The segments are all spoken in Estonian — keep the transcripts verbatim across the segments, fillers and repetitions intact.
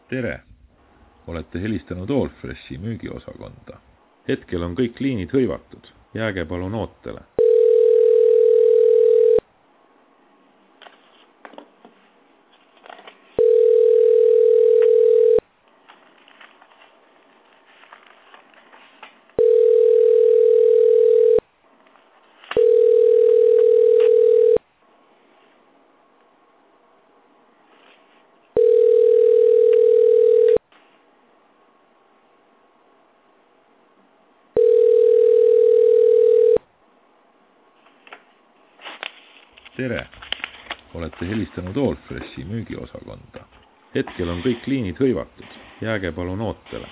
Tere! Olete helistanud Allfreshi müügiosakonda. Hetkel on kõik liinid hõivatud. Jääge palun ootele. Tere! Olete helistanud Allfreshi müügiosakonda. Hetkel on kõik liinid hõivatud. Jääge palun ootele.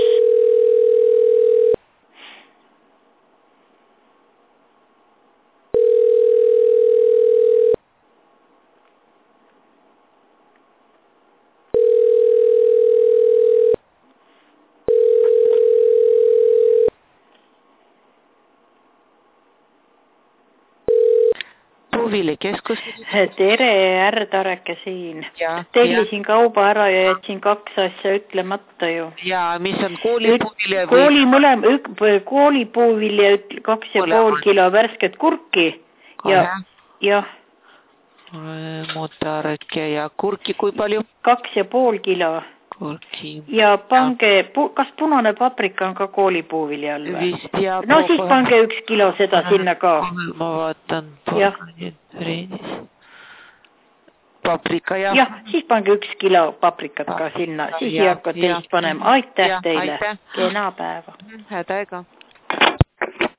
Puuviilikeskus. Tere, Ärdareke siin. Tellisin kauba ära ja jätsin kaks asja ütlemata ju. Ja mis on koolipuuvilja? Kooli mõlem, koolipuuvilja kaks ja pool kilo värsket kurki. Ja, jah. Muutareke ja kurki kui palju? Kaks ja pool kilo. Kurki. Ja pange, kas punane paprika on ka koolipuuvilja all või? Vist ja... No siis pange üks kilo seda sinna ka. Ma vaatan. Jah. Paprika ja... Jah, siis pange üks kilo paprikat ka sinna. Siis ei hakka teist panema. Aitäh teile. Kena päeva. Häda ega.